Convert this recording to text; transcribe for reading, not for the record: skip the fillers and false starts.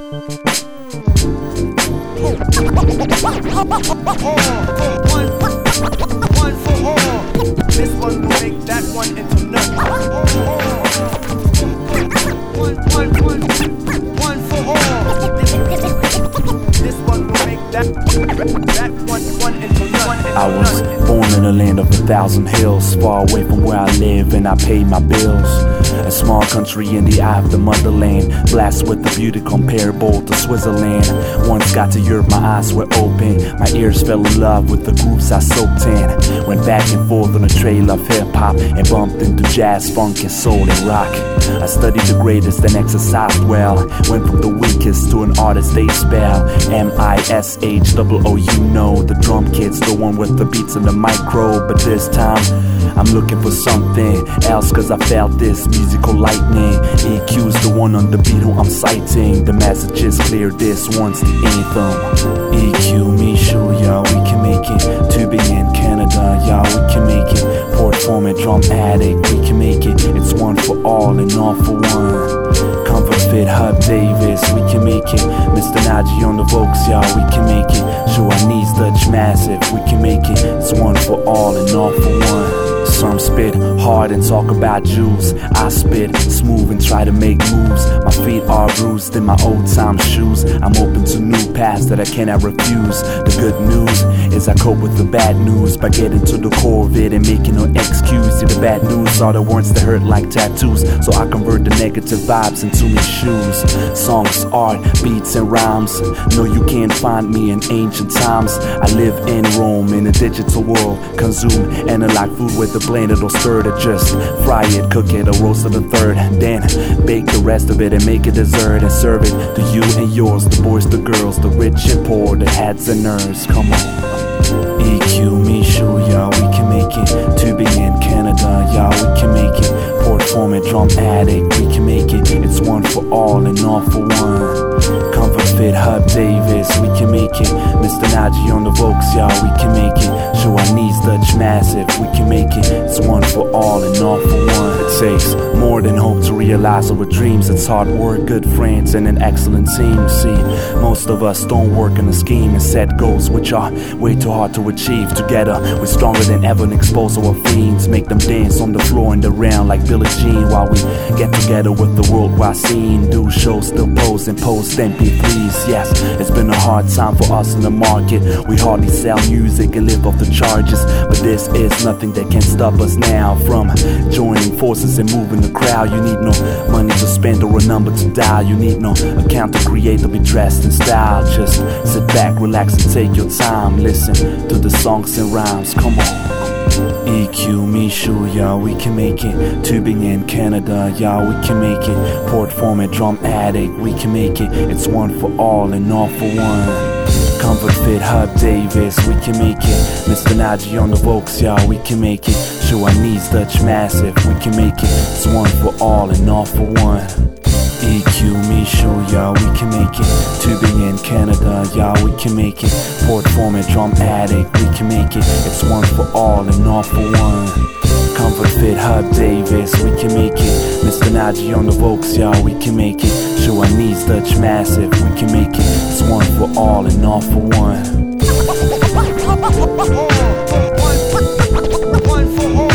One for all. This one will make that one into none. One for all. This one will make that one into none. I was born in a land of 1,000 hills, far away from where I live and I pay my bills. A small country in the eye of the motherland, blessed with the beauty comparable to Switzerland. Once got to Europe, my eyes were open, my ears fell in love with the grooves I soaked in. Went back and forth on a trail of hip-hop and bumped into jazz, funk and soul and rock. I studied the greatest and exercised well, went from the weakest to an artist they spell M-I-S-H-O-O. You know, the drum kid's the one with the beats and the micro. But this time I'm looking for something else, cause I felt this musical lightning. EQ's the one on the beat who I'm citing. The message is clear, this one's the anthem. EQ, me, sure, yeah, we can make it. Tubing in Canada, yeah, we can make it. Port format, drum addict, we can make it. It's one for all and all for one. Comfort Fit, Hub Davis, we can make it. Mr. Najee on the Vokes, yeah, we can make it. Show our knees, Dutch Massive, we can make it. It's one for all and all for one. Some spit hard and talk about jewels. I spit smooth and try to make moves. My feet are bruised in my old time shoes. I'm open to new paths that I cannot refuse. The good news is I cope with the bad news by getting to the core of it and making no excuse. See, the bad news are the words that hurt like tattoos, so I convert the negative vibes into me shoes. Songs, art, beats and rhymes. No, you can't find me in ancient times. I live in Rome in a digital world. Consume analog food with the blend it'll stir it. Just fry it, cook it, or roast it a third. Then bake the rest of it and make a dessert and serve it to you and yours, the boys, the girls, the rich and poor, the heads and nerds. Come on. EQ, me, sure, yeah, we can make it. Tubing in Canada, yeah, we can make it. Port format, drum addict, we can make it. It's one for all and all for one. Comfort Fit, Hub Davis, we can make it. Mr. Najee on the Vokes, yeah, we can make it. Show our knees, Dutch Massive, we can make it. It's one for all and all for one. It takes more than hope to realize our dreams. It's hard work, good friends, and an excellent team. See, most of us don't work in a scheme and set goals which are way too hard to achieve. Together, we're stronger than ever and expose our fiends. Make them dance on the floor and around like Billie Jean while we get together with the worldwide scene. Do shows, still pose and post MP3s. Yes, it's been a hard time for us in the market. We hardly sell music and live off the charges, but this is nothing that can stop us now from joining forces and moving the crowd. You need no money to spend or a number to dial. You need no account to create or be dressed in style. Just sit back, relax and take your time. Listen to the songs and rhymes. Come on. EQ, me, sure, yeah, we can make it. Tubing in Canada, yeah, we can make it. Port format, drum addict, we can make it. It's one for all and all for one. Comfort Fit, Hub Davis, we can make it. Mr. Najee on the Vokes, yeah, we can make it. Show our knees, Dutch Massive, we can make it. It's one for all and all for one. EQ, me, sure, yeah, we can make it. Tubing in Canada, yeah, we can make it. Port format, drum addict, we can make it. It's one for all and all for one. Comfort Fit, Hub Davis, we can make it. Mr. Najee on the Vokes, yeah, we can make it. Show our knees, Dutch Massive, we can make it. It's one for all and all for one. One for all.